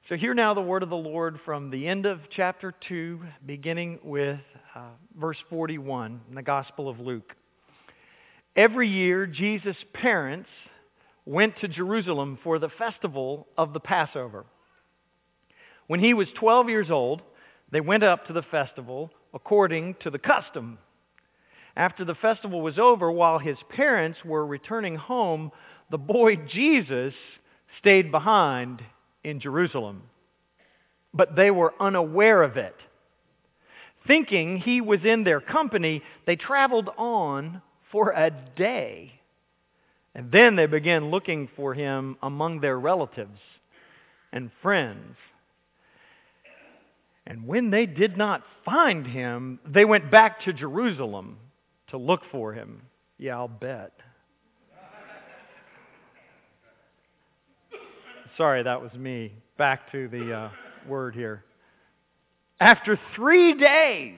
So hear now the word of the Lord from the end of chapter 2, beginning with verse 41 in the Gospel of Luke. Every year, Jesus' parents went to Jerusalem for the festival of the Passover. When he was 12 years old, they went up to the festival according to the custom. After the festival was over, while his parents were returning home, the boy Jesus stayed behind in Jerusalem. But they were unaware of it. Thinking he was in their company, they traveled on for a day. And then they began looking for him among their relatives and friends. And when they did not find him, they went back to Jerusalem to look for him. Yeah, I'll bet. Sorry, that was me. Back to the word here. After 3 days,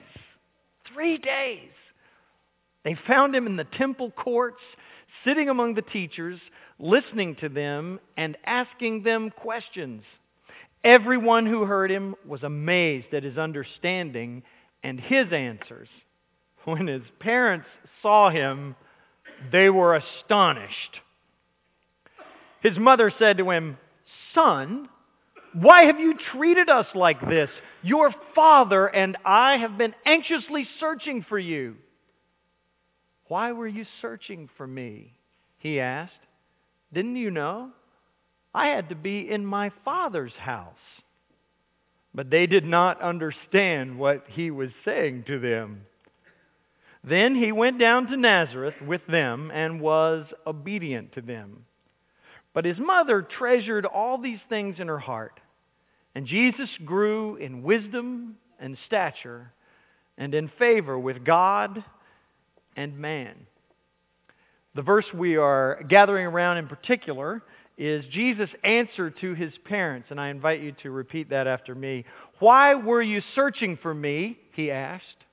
they found him in the temple courts, sitting among the teachers, listening to them and asking them questions. Everyone who heard him was amazed at his understanding and his answers. When his parents saw him, they were astonished. His mother said to him, "Son, why have you treated us like this? Your father and I have been anxiously searching for you." "Why were you searching for me?" he asked. "Didn't you know? I had to be in my Father's house." But they did not understand what he was saying to them. Then he went down to Nazareth with them and was obedient to them. But his mother treasured all these things in her heart. And Jesus grew in wisdom and stature and in favor with God and man. The verse we are gathering around in particular is Jesus' answer to his parents. And I invite you to repeat that after me. "Why were you searching for me?" he asked.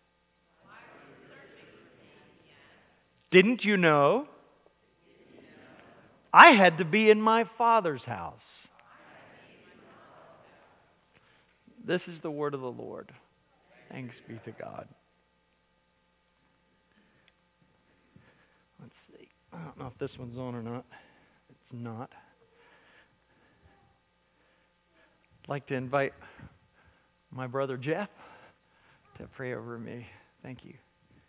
"Didn't you know? I had to be in my Father's house." This is the word of the Lord. Thanks be to God. Let's see. I don't know if this one's on or not. It's not. I'd like to invite my brother Jeff to pray over me. Thank you.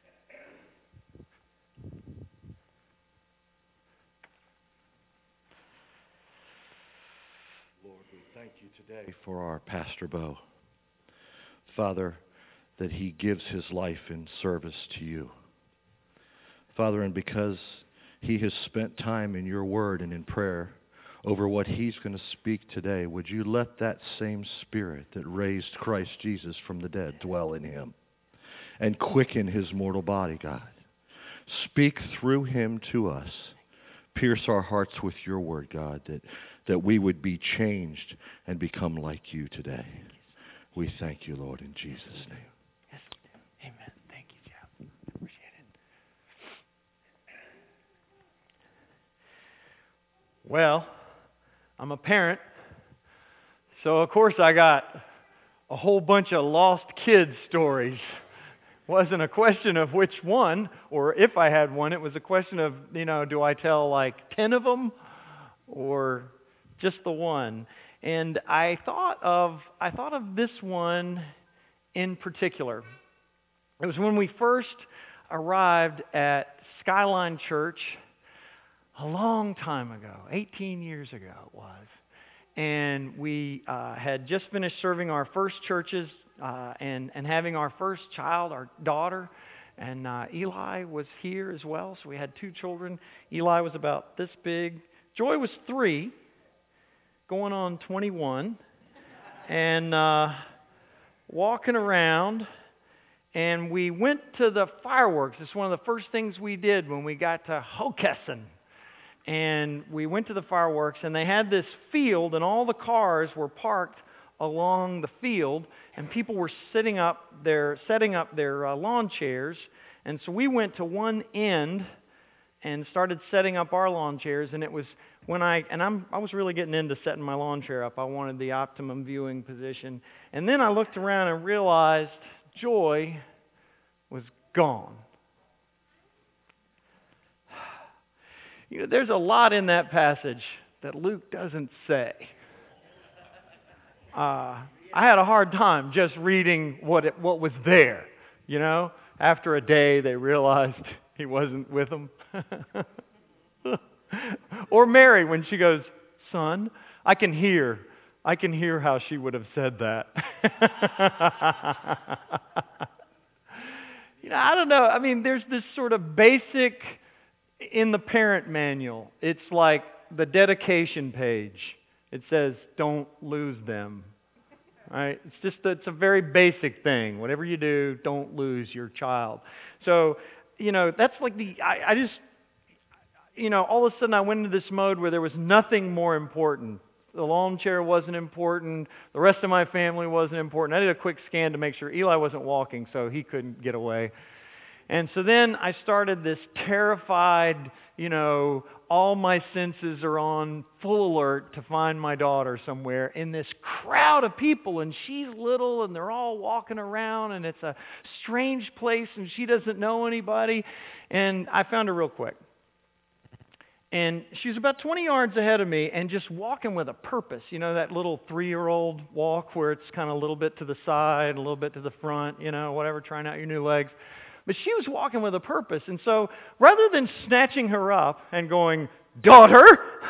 Lord, we thank you today for our Pastor Bo. Father, that he gives his life in service to you. Father, and because he has spent time in your word and in prayer over what he's going to speak today, would you let that same Spirit that raised Christ Jesus from the dead dwell in him and quicken his mortal body, God. Speak through him to us. Pierce our hearts with your word, God, that we would be changed and become like you today. We thank you, Lord, in Jesus' name. Yes. Amen. Thank you, Jeff. Appreciate it. Well, I'm a parent, so of course I got a whole bunch of lost kids stories. Wasn't a question of which one, or if I had one. It was a question of, do I tell like 10 of them, or just the one? And I thought of this one in particular. It was when we first arrived at Skyline Church a long time ago, 18 years ago it was. And we had just finished serving our first churches and having our first child, our daughter. And Eli was here as well, so we had 2 children. Eli was about this big. Joy was 3, going on 21. And walking around, and we went to the fireworks. It's one of the first things we did when we got to Hockessin. And we went to the fireworks, and they had this field, and all the cars were parked along the field, and people were setting up their lawn chairs. And so we went to one end and started setting up our lawn chairs. And it was when I was really getting into setting my lawn chair up. I wanted the optimum viewing position. And then I looked around and realized Joy was gone. You know, there's a lot in that passage that Luke doesn't say. I had a hard time just reading what was there. You know, after a day, they realized he wasn't with them. Or Mary, when she goes, "Son," I can hear how she would have said that. You know, I don't know. I mean, there's this sort of basic in the parent manual. It's like the dedication page. It says, "Don't lose them." Right? It's a very basic thing. Whatever you do, don't lose your child. So, you know, that's like I just, you know, all of a sudden I went into this mode where there was nothing more important. The lawn chair wasn't important. The rest of my family wasn't important. I did a quick scan to make sure Eli wasn't walking, so he couldn't get away. And so then I started this terrified, you know, all my senses are on full alert to find my daughter somewhere in this crowd of people, and she's little and they're all walking around and it's a strange place and she doesn't know anybody. And I found her real quick. And she's about 20 yards ahead of me and just walking with a purpose. You know, that little 3-year-old walk where it's kind of a little bit to the side, a little bit to the front, you know, whatever, trying out your new legs. But she was walking with a purpose. And so rather than snatching her up and going, "Daughter,"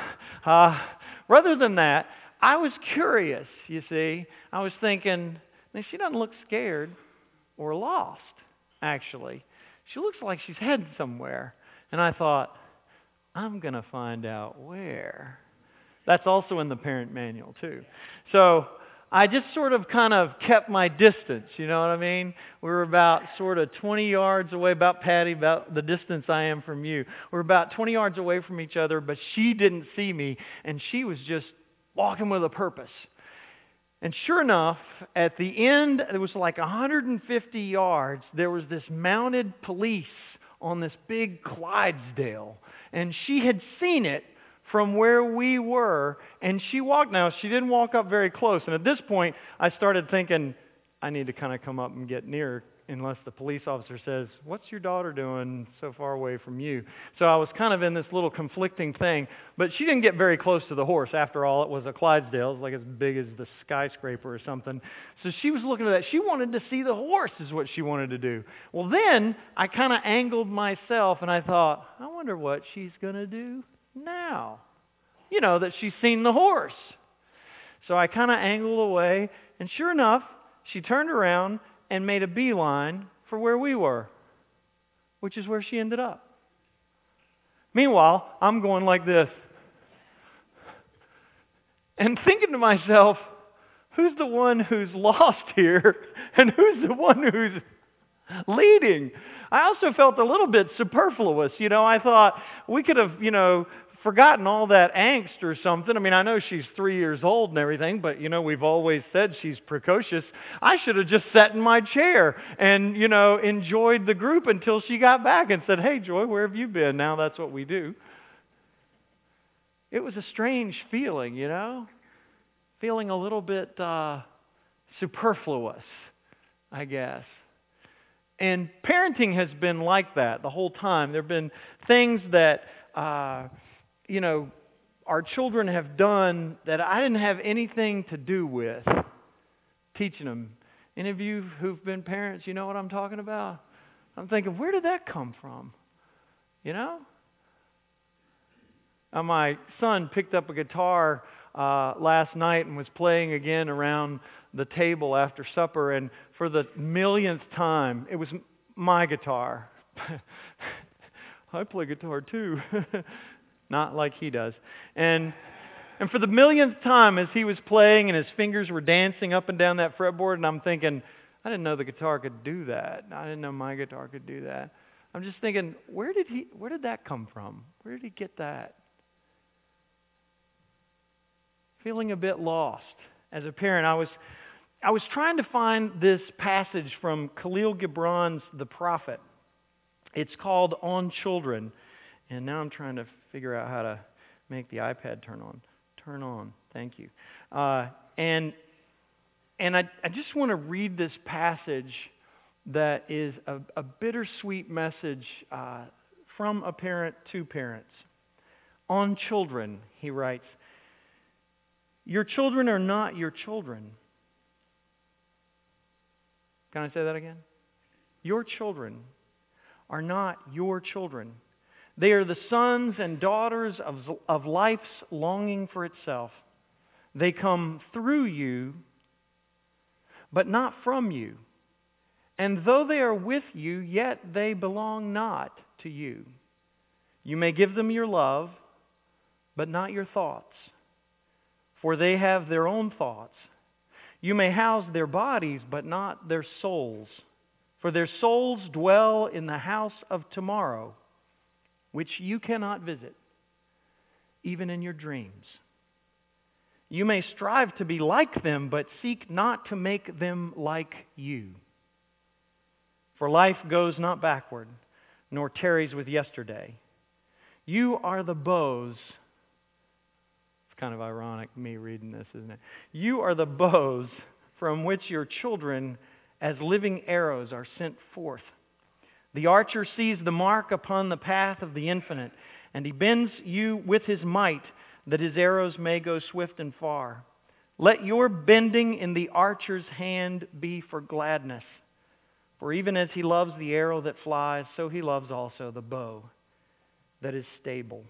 rather than that, I was curious, you see. I was thinking, man, she doesn't look scared or lost, actually. She looks like she's heading somewhere. And I thought, I'm going to find out where. That's also in the parent manual, too. So I just sort of kind of kept my distance, you know what I mean? We were about sort of 20 yards away, about Patty, about the distance I am from you. We're about 20 yards away from each other, but she didn't see me, and she was just walking with a purpose. And sure enough, at the end, it was like 150 yards, there was this mounted police on this big Clydesdale, and she had seen it from where we were, and she walked. Now, she didn't walk up very close, and at this point, I started thinking, I need to kind of come up and get near, unless the police officer says, "What's your daughter doing so far away from you?" So I was kind of in this little conflicting thing, but she didn't get very close to the horse. After all, it was a Clydesdale. It was like as big as the skyscraper or something. So she was looking at that. She wanted to see the horse is what she wanted to do. Well, then I kind of angled myself, and I thought, I wonder what she's going to do now. You know, that she's seen the horse. So I kind of angled away, and sure enough, she turned around and made a beeline for where we were, which is where she ended up. Meanwhile, I'm going like this and thinking to myself, who's the one who's lost here and who's the one who's leading? I also felt a little bit superfluous. You know, I thought we could have, you know, forgotten all that angst or something. I mean, I know she's 3 years old and everything, but, you know, we've always said she's precocious. I should have just sat in my chair and, you know, enjoyed the group until she got back and said, "Hey, Joy, where have you been?" Now that's what we do. It was a strange feeling, you know, feeling a little bit superfluous, I guess. And parenting has been like that the whole time. There have been things that you know, our children have done that I didn't have anything to do with teaching them. Any of you who've been parents, you know what I'm talking about? I'm thinking, where did that come from? You know? My son picked up a guitar last night and was playing again around the table after supper, and for the millionth time, it was my guitar. I play guitar too. Not like he does. And for the millionth time as he was playing and his fingers were dancing up and down that fretboard, and I'm thinking, I didn't know the guitar could do that. I didn't know my guitar could do that. I'm just thinking, where did that come from? Where did he get that? Feeling a bit lost. As a parent, I was trying to find this passage from Khalil Gibran's The Prophet. It's called On Children. And now I'm trying to figure out how to make the iPad turn on. Turn on. Thank you. And I just want to read this passage that is a bittersweet message from a parent to parents. On children, he writes, "Your children are not your children." Can I say that again? Your children are not your children. They are the sons and daughters of life's longing for itself. They come through you, but not from you. And though they are with you, yet they belong not to you. You may give them your love, but not your thoughts, for they have their own thoughts. You may house their bodies, but not their souls, for their souls dwell in the house of tomorrow, which you cannot visit, even in your dreams. You may strive to be like them, but seek not to make them like you. For life goes not backward, nor tarries with yesterday. You are the bows. It's kind of ironic, me reading this, isn't it? You are the bows from which your children, as living arrows, are sent forth. The archer sees the mark upon the path of the infinite, and he bends you with his might, that his arrows may go swift and far. Let your bending in the archer's hand be for gladness. For even as he loves the arrow that flies, so he loves also the bow that is stable.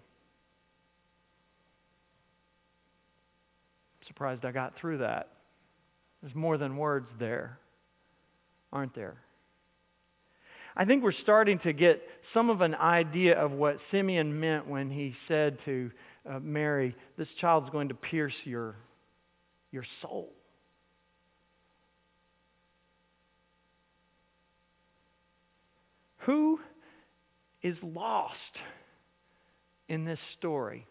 I'm surprised I got through that. There's more than words there, aren't there? I think we're starting to get some of an idea of what Simeon meant when he said to Mary, this child's going to pierce your soul. Who is lost in this story?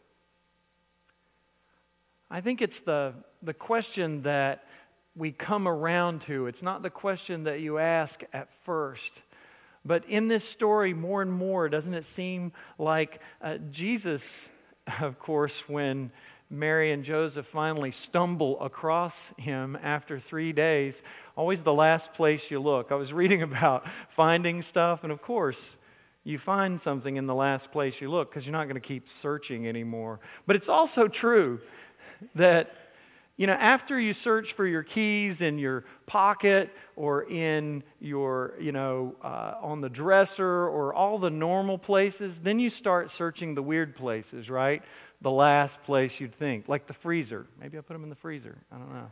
I think it's the question that we come around to. It's not the question that you ask at first. But in this story, more and more, doesn't it seem like Jesus, of course, when Mary and Joseph finally stumble across him after 3 days, always the last place you look. I was reading about finding stuff, and of course, you find something in the last place you look because you're not going to keep searching anymore. But it's also true that, after you search for your keys in your pocket or in your, on the dresser or all the normal places, then you start searching the weird places, right? The last place you'd think, like the freezer. Maybe I put them in the freezer. I don't know.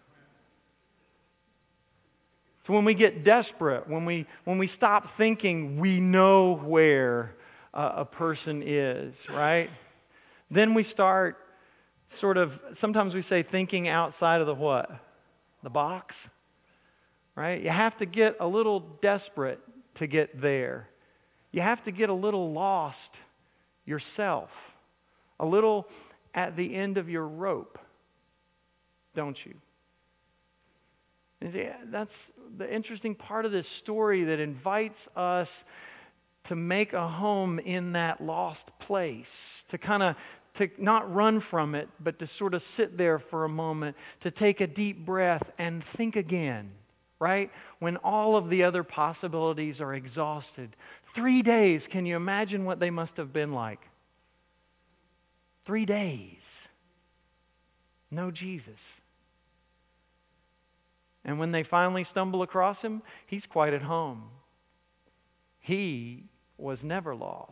So when we get desperate, when we stop thinking we know where a person is, right? Then we start sometimes we say thinking outside of the what? The box, right? You have to get a little desperate to get there. You have to get a little lost yourself, a little at the end of your rope, don't you? And that's the interesting part of this story that invites us to make a home in that lost place, to not run from it, but to sort of sit there for a moment, to take a deep breath and think again, right? When all of the other possibilities are exhausted. 3 days, can you imagine what they must have been like? 3 days. No Jesus. And when they finally stumble across him, he's quite at home. He was never lost.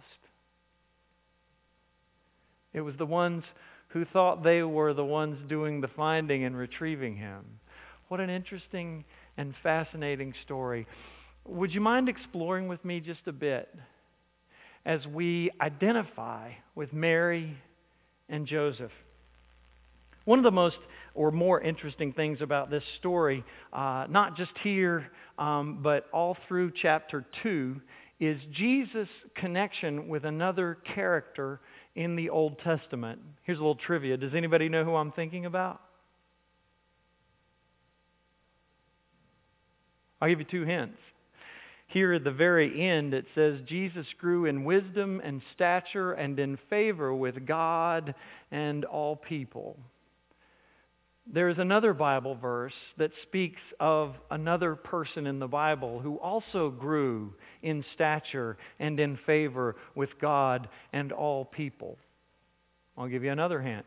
It was the ones who thought they were the ones doing the finding and retrieving him. What an interesting and fascinating story. Would you mind exploring with me just a bit as we identify with Mary and Joseph? One of the most or more interesting things about this story, not just here, but all through chapter 2, is Jesus' connection with another character in the Old Testament. Here's a little trivia. Does anybody know who I'm thinking about? I'll give you 2 hints. Here at the very end, it says, Jesus grew in wisdom and stature and in favor with God and all people. There is another Bible verse that speaks of another person in the Bible who also grew in stature and in favor with God and all people. I'll give you another hint.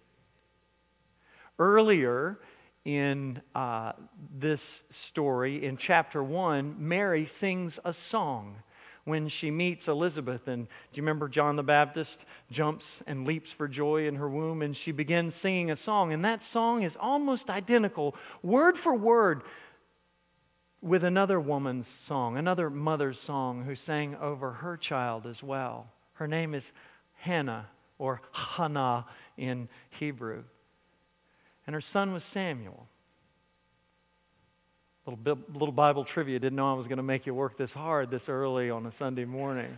Earlier in this story, in chapter 1, Mary sings a song when she meets Elizabeth. And do you remember John the Baptist jumps and leaps for joy in her womb, and she begins singing a song. And that song is almost identical, word for word, with another woman's song, another mother's song who sang over her child as well. Her name is Hannah, or Hannah in Hebrew. And her son was Samuel. Little Bible trivia. Didn't know I was going to make you work this hard this early on a Sunday morning.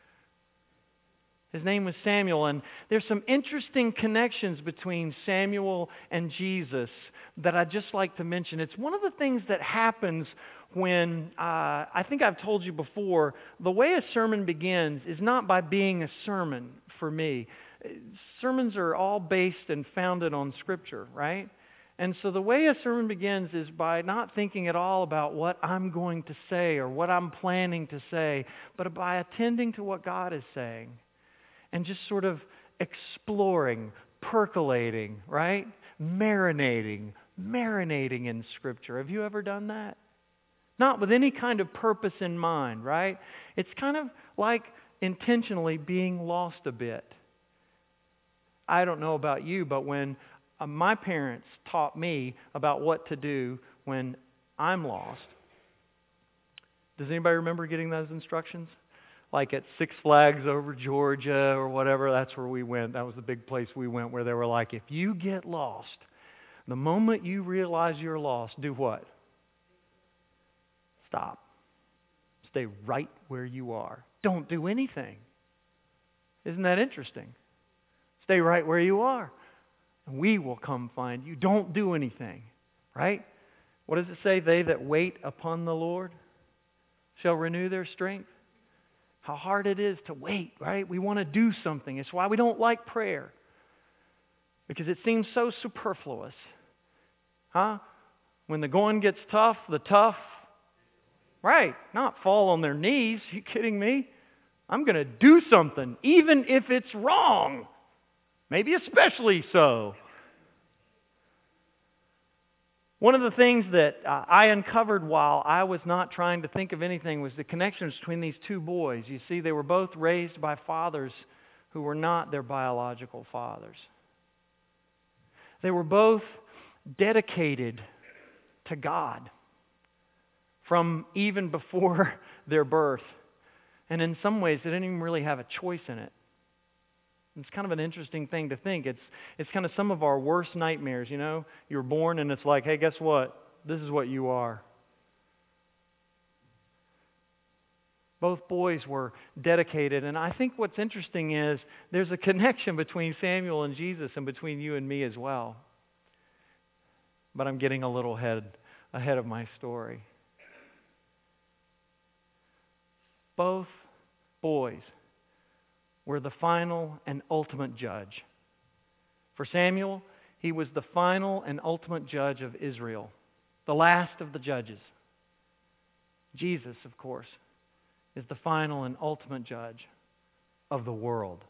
His name was Samuel, and there's some interesting connections between Samuel and Jesus that I'd just like to mention. It's one of the things that happens when, I think I've told you before, the way a sermon begins is not by being a sermon for me. Sermons are all based and founded on Scripture, right? And so the way a sermon begins is by not thinking at all about what I'm going to say or what I'm planning to say, but by attending to what God is saying and just sort of exploring, percolating, right? Marinating in Scripture. Have you ever done that? Not with any kind of purpose in mind, right? It's kind of like intentionally being lost a bit. I don't know about you, but when my parents taught me about what to do when I'm lost. Does anybody remember getting those instructions? Like at Six Flags over Georgia or whatever, that's where we went. That was the big place we went, where they were like, if you get lost, the moment you realize you're lost, do what? Stop. Stay right where you are. Don't do anything. Isn't that interesting? Stay right where you are, and we will come find you. Don't do anything, right? What does it say? They that wait upon the Lord shall renew their strength. How hard it is to wait, right? We want to do something. It's why we don't like prayer, because it seems so superfluous. Huh? When the going gets tough, the tough, right, not fall on their knees. Are you kidding me? I'm going to do something, even if it's wrong. Maybe especially so. One of the things that I uncovered while I was not trying to think of anything was the connections between these two boys. You see, they were both raised by fathers who were not their biological fathers. They were both dedicated to God from even before their birth. And in some ways, they didn't even really have a choice in it. It's kind of an interesting thing to think. It's kind of some of our worst nightmares, you know? You're born and it's like, hey, guess what? This is what you are. Both boys were dedicated, and I think what's interesting is there's a connection between Samuel and Jesus and between you and me as well. But I'm getting a little ahead of my story. Both boys were the final and ultimate judge. For Samuel, he was the final and ultimate judge of Israel, the last of the judges. Jesus, of course, is the final and ultimate judge of the world.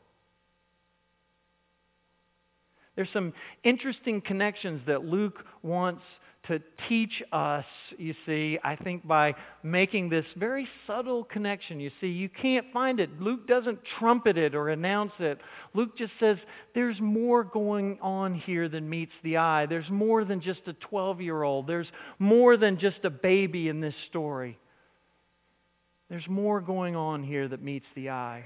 There's some interesting connections that Luke wants to teach us, you see, I think by making this very subtle connection. You see, you can't find it. Luke doesn't trumpet it or announce it. Luke just says, there's more going on here than meets the eye. There's more than just a 12-year-old. There's more than just a baby in this story. There's more going on here that meets the eye.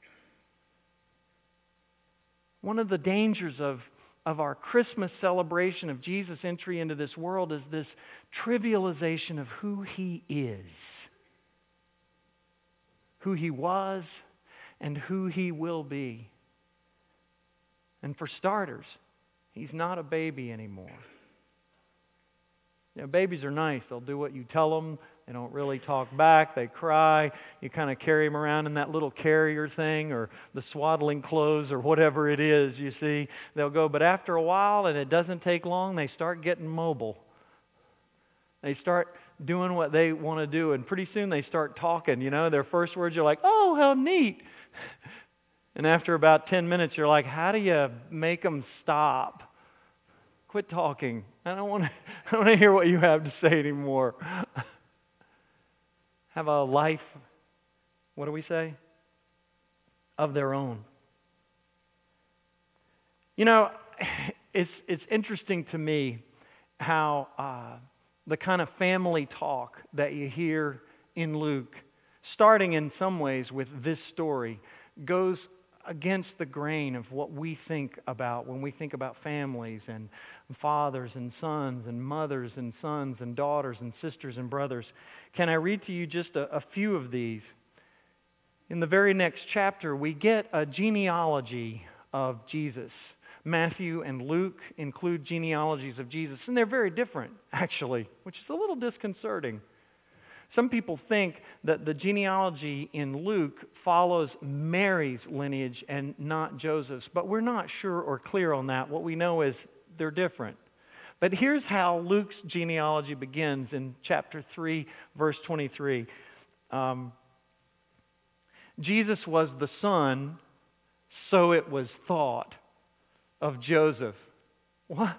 One of the dangers of our Christmas celebration of Jesus' entry into this world is this trivialization of who He is, who He was, and who He will be. And for starters, He's not a baby anymore. Babies are nice. They'll do what you tell them. They don't really talk back. They cry. You kind of carry them around in that little carrier thing or the swaddling clothes or whatever it is, you see. They'll go, but after a while, and it doesn't take long, they start getting mobile. They start doing what they want to do, and pretty soon they start talking. Their first words are like, "Oh, how neat." And after about 10 minutes, you're like, how do you make them stop? Quit talking. I don't want to hear what you have to say anymore. Have a life, what do we say? Of their own. It's interesting to me how the kind of family talk that you hear in Luke, starting in some ways with this story, goes against the grain of what we think about when we think about families and fathers and sons and mothers and sons and daughters and sisters and brothers. Can I read to you just a few of these? In the very next chapter, we get a genealogy of Jesus. Matthew and Luke include genealogies of Jesus, and they're very different, actually, which is a little disconcerting. Some people think that the genealogy in Luke follows Mary's lineage and not Joseph's, but we're not sure or clear on that. What we know is they're different. But here's how Luke's genealogy begins in chapter 3, verse 23. Jesus was the son, so it was thought, of Joseph. What?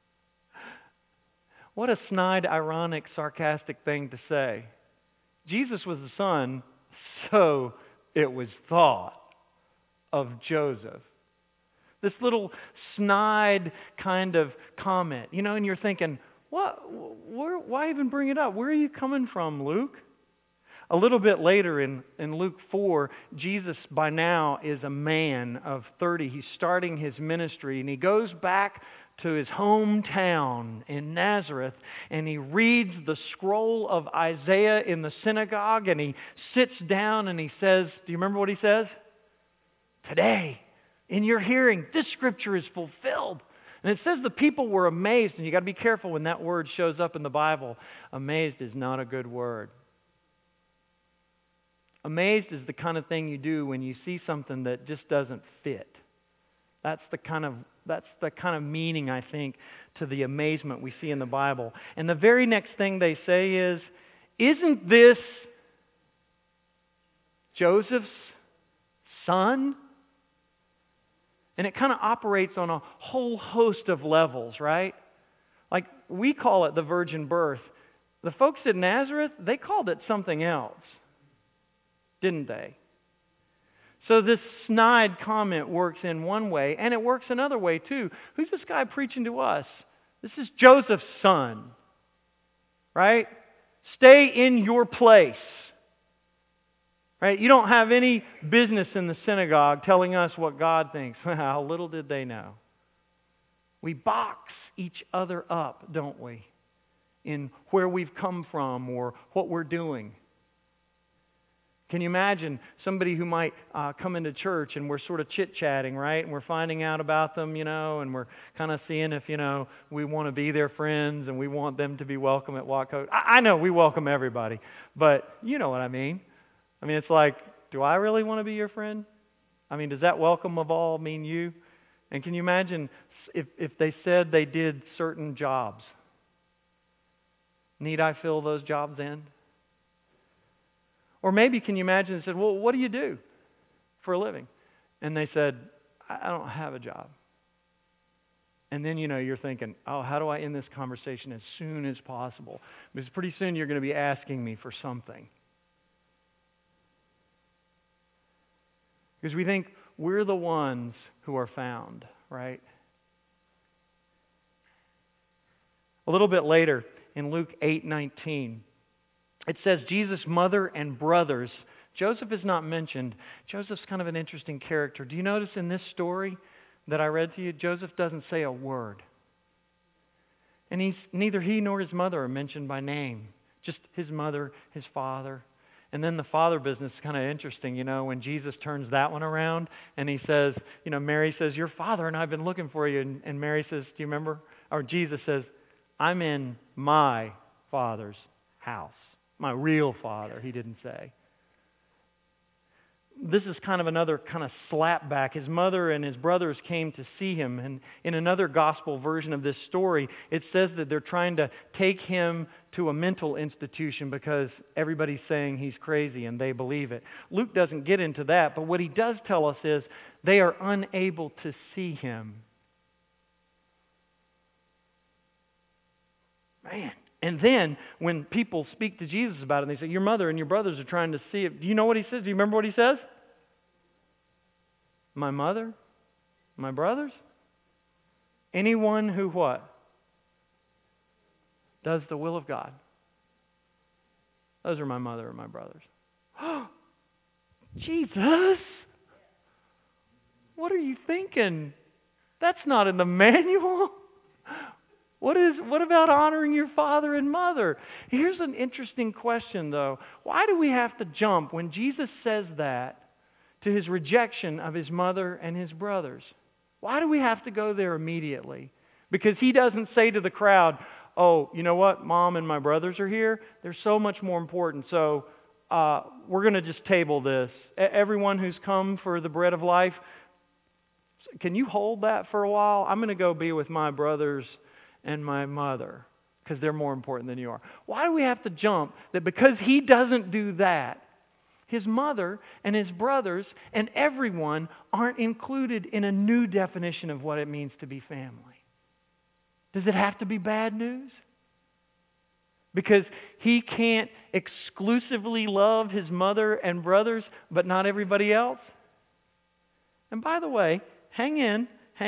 What a snide, ironic, sarcastic thing to say. Jesus was the son, so it was thought of Joseph. This little snide kind of comment, and you're thinking, why even bring it up? Where are you coming from, Luke? A little bit later in Luke 4, Jesus by now is a man of 30. He's starting his ministry, and he goes back to his hometown in Nazareth, and he reads the scroll of Isaiah in the synagogue, and he sits down and he says, do you remember what he says? Today, in your hearing, this scripture is fulfilled. And it says the people were amazed, and you got to be careful when that word shows up in the Bible. Amazed is not a good word. Amazed is the kind of thing you do when you see something that just doesn't fit. That's the kind of meaning, I think, to the amazement we see in the Bible. And the very next thing they say is, isn't this Joseph's son? And it kind of operates on a whole host of levels, right? Like, we call it the virgin birth. The folks at Nazareth, they called it something else, didn't they? So this snide comment works in one way, and it works another way too. Who's this guy preaching to us? This is Joseph's son, right? Stay in your place, right? You don't have any business in the synagogue telling us what God thinks. How little did they know. We box each other up, don't we, in where we've come from or what we're doing. Can you imagine somebody who might come into church and we're sort of chit-chatting, right? And we're finding out about them, and we're kind of seeing if, we want to be their friends and we want them to be welcome at Watco. I know we welcome everybody, but you know what I mean. I mean, it's like, do I really want to be your friend? I mean, does that welcome of all mean you? And can you imagine if they said they did certain jobs? Need I fill those jobs in? Or maybe, can you imagine, they said, well, what do you do for a living? And they said, I don't have a job. And then, you're thinking, how do I end this conversation as soon as possible? Because pretty soon you're going to be asking me for something. Because we think we're the ones who are found, right? A little bit later, in Luke 8:19, it says Jesus' mother and brothers. Joseph is not mentioned. Joseph's kind of an interesting character. Do you notice in this story that I read to you, Joseph doesn't say a word. And neither he nor his mother are mentioned by name. Just his mother, his father. And then the father business is kind of interesting, when Jesus turns that one around and he says, Mary says, your father and I have been looking for you. And Mary says, do you remember? Or Jesus says, I'm in my Father's house. My real Father, he didn't say. This is kind of another kind of slap back. His mother and his brothers came to see him. And in another gospel version of this story, it says that they're trying to take him to a mental institution because everybody's saying he's crazy and they believe it. Luke doesn't get into that, but what he does tell us is they are unable to see him. Man. And then when people speak to Jesus about it, and they say, your mother and your brothers are trying to see it. Do you know what he says? Do you remember what he says? My mother? My brothers? Anyone who what? Does the will of God. Those are my mother and my brothers. Jesus! What are you thinking? That's not in the manual. What about honoring your father and mother? Here's an interesting question, though. Why do we have to jump when Jesus says that to his rejection of his mother and his brothers? Why do we have to go there immediately? Because he doesn't say to the crowd, oh, you know what? Mom and my brothers are here. They're so much more important. So we're going to just table this. Everyone who's come for the bread of life, can you hold that for a while? I'm going to go be with my brothers and my mother, because they're more important than you are. Why do we have to jump that because he doesn't do that, his mother and his brothers and everyone aren't included in a new definition of what it means to be family? Does it have to be bad news? Because he can't exclusively love his mother and brothers, but not everybody else? And by the way, hang in.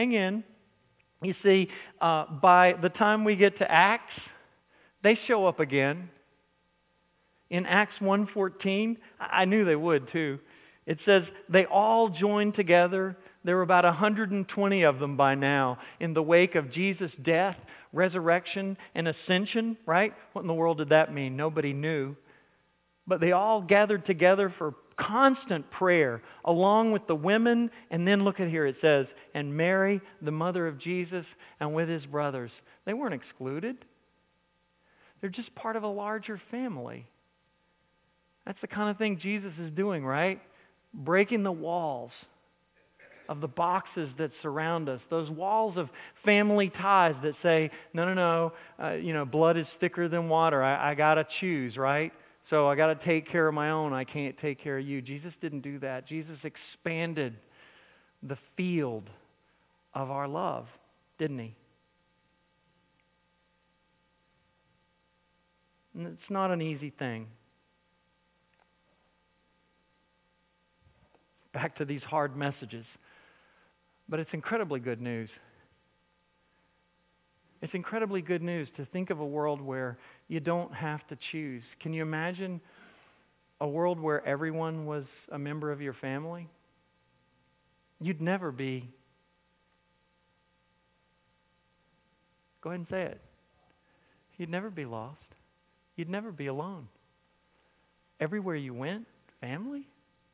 You see, by the time we get to Acts, they show up again. In Acts 1:14, I knew they would too. It says they all joined together. There were about 120 of them by now in the wake of Jesus' death, resurrection, and ascension, right? What in the world did that mean? Nobody knew. But they all gathered together for constant prayer along with the women. And then look at here, it says, and Mary, the mother of Jesus, and with his brothers. They weren't excluded. They're just part of a larger family. That's the kind of thing Jesus is doing, right? Breaking the walls of the boxes that surround us. Those walls of family ties that say, no, blood is thicker than water. I got to choose, right? So I got to take care of my own. I can't take care of you. Jesus didn't do that. Jesus expanded the field of our love, didn't he? And it's not an easy thing. Back to these hard messages. But it's incredibly good news. It's incredibly good news to think of a world where you don't have to choose. Can you imagine a world where everyone was a member of your family? You'd never be. Go ahead and say it. You'd never be lost. You'd never be alone. Everywhere you went, family.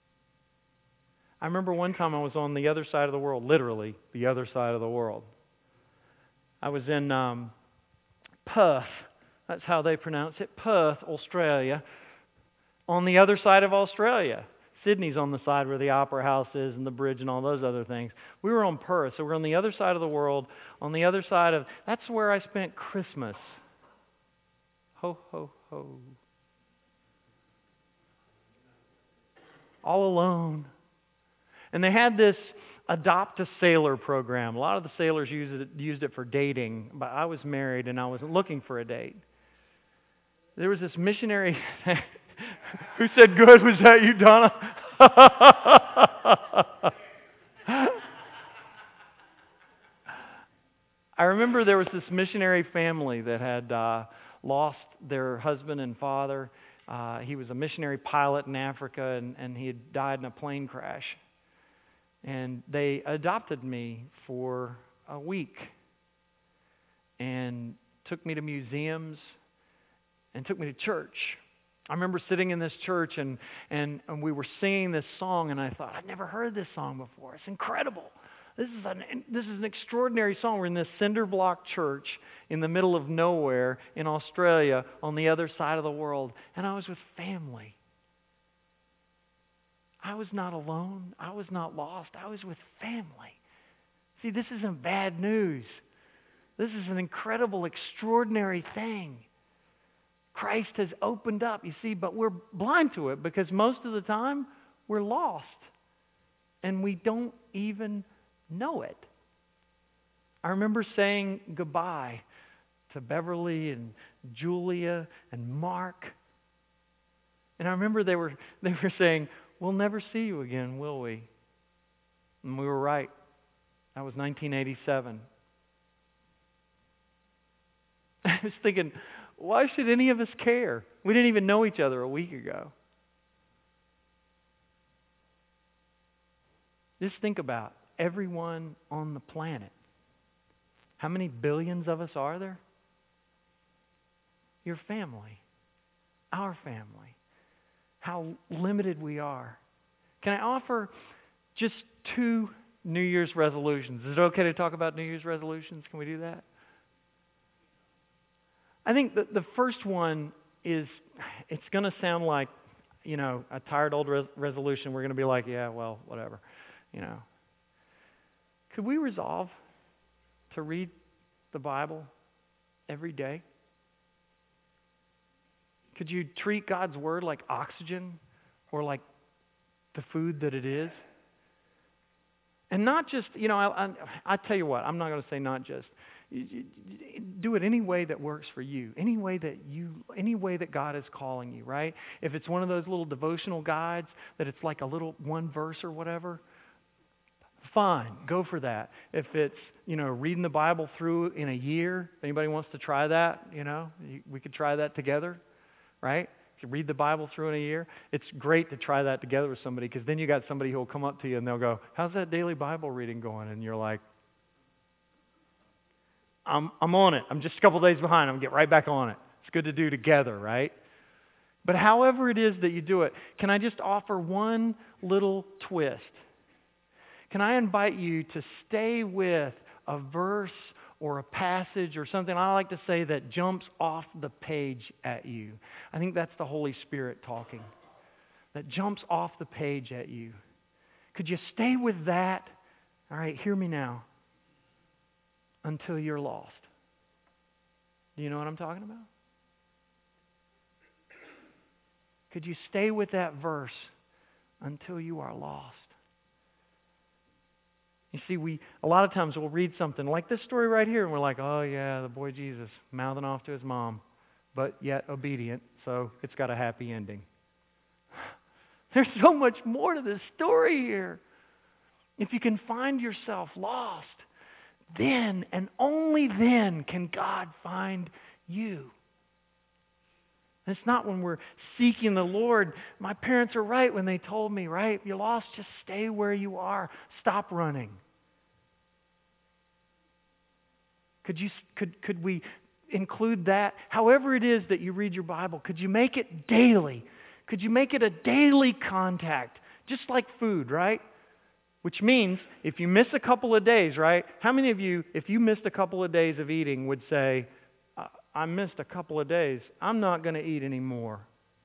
I remember one time I was on the other side of the world, literally the other side of the world. I was in Perth, that's how they pronounce it, Perth, Australia, on the other side of Australia. Sydney's on the side where the Opera House is and the bridge and all those other things. We were on Perth, so we're on the other side of the world, on the other side of, that's where I spent Christmas. Ho, ho, ho. All alone. And they had this Adopt a Sailor program. A lot of the sailors used it for dating, but I was married and I wasn't looking for a date. There was this missionary. Who said good? Was that you, Donna? I remember there was this missionary family that had lost their husband and father. He was a missionary pilot in Africa, and he had died in a plane crash. And they adopted me for a week and took me to museums and took me to church. I remember sitting in this church and we were singing this song, and I thought, I'd never heard this song before. It's incredible. This is an extraordinary song. We're in this cinder block church in the middle of nowhere in Australia on the other side of the world. And I was with family. I was not alone. I was not lost. I was with family. See, this isn't bad news. This is an incredible, extraordinary thing. Christ has opened up, you see, but we're blind to it because most of the time we're lost and we don't even know it. I remember saying goodbye to Beverly and Julia and Mark. And I remember they were saying, "We'll never see you again, will we?" And we were right. That was 1987. I was thinking, why should any of us care? We didn't even know each other a week ago. Just think about everyone on the planet. How many billions of us are there? Your family. Our family. How limited we are. Can I offer just 2 New Year's resolutions? Is it okay to talk about New Year's resolutions? Can we do that? I think the first one is, it's going to sound like, a tired old resolution. We're going to be like, yeah, well, whatever, Could we resolve to read the Bible every day? Could you treat God's Word like oxygen or like the food that it is? And not just, I tell you what, I'm not going to say not just. Do it any way that works for you, any way that God is calling you, right? If it's one of those little devotional guides that it's like a little one verse or whatever, fine, go for that. If it's, reading the Bible through in a year, if anybody wants to try that, we could try that together, right? If you read the Bible through in a year, it's great to try that together with somebody because then you got somebody who will come up to you and they'll go, "How's that daily Bible reading going?" And you're like, I'm on it. I'm just a couple days behind. I'm going to get right back on it. It's good to do together, right? But however it is that you do it, can I just offer one little twist? Can I invite you to stay with a verse or a passage or something I like to say that jumps off the page at you? I think that's the Holy Spirit talking. That jumps off the page at you. Could you stay with that? All right, hear me now. Until you're lost. Do you know what I'm talking about? Could you stay with that verse until you are lost? You see, a lot of times we'll read something like this story right here and we're like, "Oh yeah, the boy Jesus mouthing off to his mom, but yet obedient, so it's got a happy ending." There's so much more to this story here. If you can find yourself lost, then and only then can God find you. And it's not when we're seeking the Lord. My parents are right when they told me, right? If you're lost, just stay where you are. Stop running. Could we include that? However it is that you read your Bible, could you make it daily? Could you make it a daily contact? Just like food, right? Which means, if you miss a couple of days, right? How many of you, if you missed a couple of days of eating, would say, "I missed a couple of days. I'm not going to eat anymore"?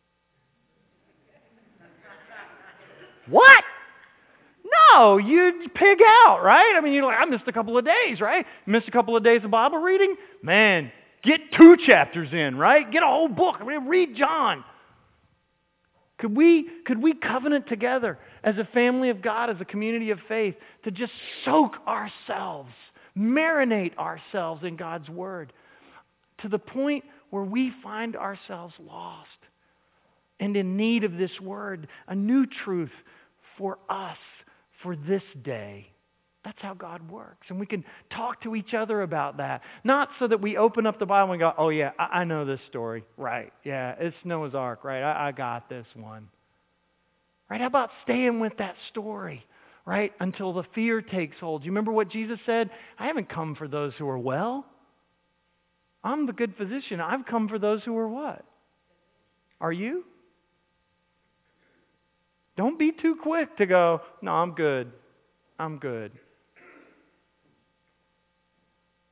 What? No, you'd pig out, right? I mean, you're like, "I missed a couple of days," right? Missed a couple of days of Bible reading? Man, get 2 chapters in, right? Get a whole book. I mean, read John. Could we covenant together as a family of God, as a community of faith, to just soak ourselves, marinate ourselves in God's Word to the point where we find ourselves lost and in need of this Word, a new truth for us for this day. That's how God works. And we can talk to each other about that. Not so that we open up the Bible and go, "Oh yeah, I know this story." Right. Yeah, it's Noah's Ark. Right. I got this one. Right. How about staying with that story? Right. Until the fear takes hold. You remember what Jesus said? "I haven't come for those who are well. I'm the good physician. I've come for those who are" what? Are you? Don't be too quick to go, "No, I'm good. I'm good."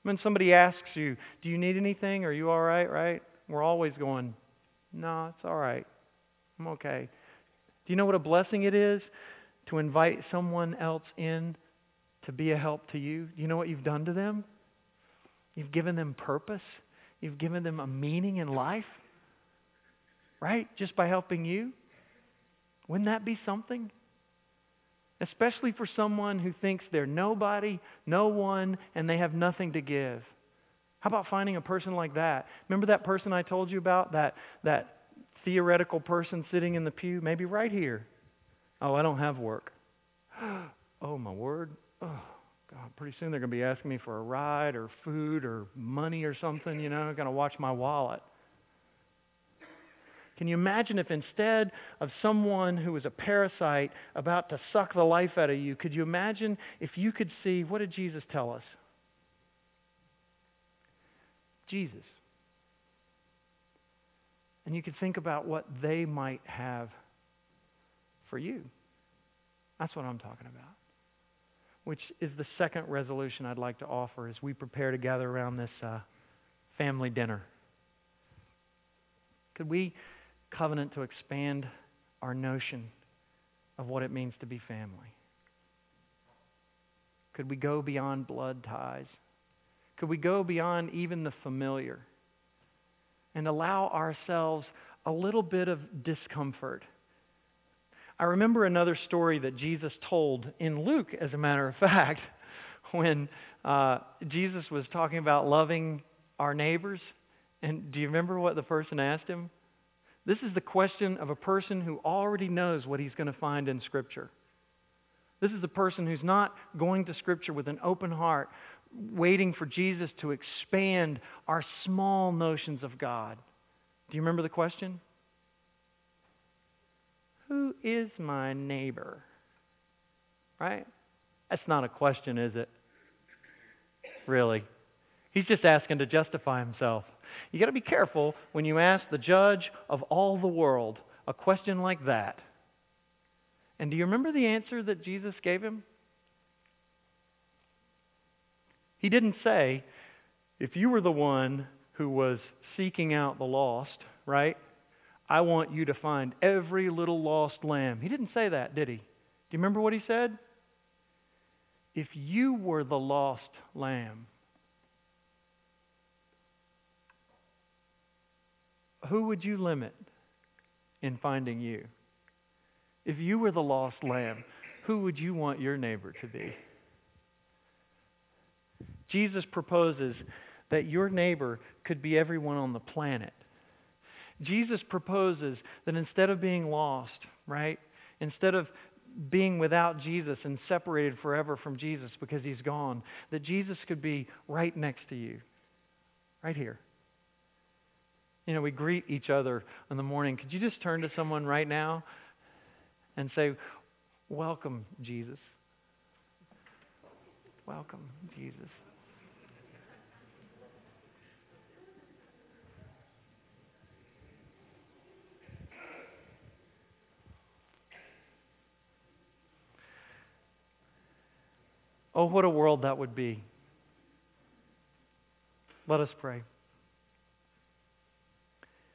When somebody asks you, do you need anything? Are you all right, right? We're always going, no, it's all right. I'm okay. Do you know what a blessing it is to invite someone else in to be a help to you? Do you know what you've done to them? You've given them purpose. You've given them a meaning in life, right? Just by helping you. Wouldn't that be something? Especially for someone who thinks they're nobody, no one, and they have nothing to give. How about finding a person like that? Remember that person I told you about? That theoretical person sitting in the pew? Maybe right here. Oh, I don't have work. Oh, my word. Oh, God, pretty soon they're going to be asking me for a ride or food or money or something, you know. I'm going to watch my wallet. Can you imagine if instead of someone who was a parasite about to suck the life out of you, could you imagine if you could see, what did Jesus tell us? Jesus. And you could think about what they might have for you. That's what I'm talking about. Which is the second resolution I'd like to offer as we prepare to gather around this family dinner. Could we covenant to expand our notion of what it means to be family? Could we go beyond blood ties? Could we go beyond even the familiar and allow ourselves a little bit of discomfort? I remember another story that Jesus told in Luke, as a matter of fact, when Jesus was talking about loving our neighbors. And do you remember what the person asked him? This is the question of a person who already knows what he's going to find in Scripture. This is the person who's not going to Scripture with an open heart, waiting for Jesus to expand our small notions of God. Do you remember the question? Who is my neighbor? Right? That's not a question, is it? Really? He's just asking to justify himself. You got to be careful when you ask the judge of all the world a question like that. And do you remember the answer that Jesus gave him? He didn't say, if you were the one who was seeking out the lost, right? I want you to find every little lost lamb. He didn't say that, did he? Do you remember what he said? If you were the lost lamb, who would you limit in finding you? If you were the lost lamb, who would you want your neighbor to be? Jesus proposes that your neighbor could be everyone on the planet. Jesus proposes that instead of being lost, right? Instead of being without Jesus and separated forever from Jesus because He's gone, that Jesus could be right next to you, right here. You know, we greet each other in the morning. Could you just turn to someone right now and say, welcome, Jesus. Welcome, Jesus. Oh, what a world that would be. Let us pray.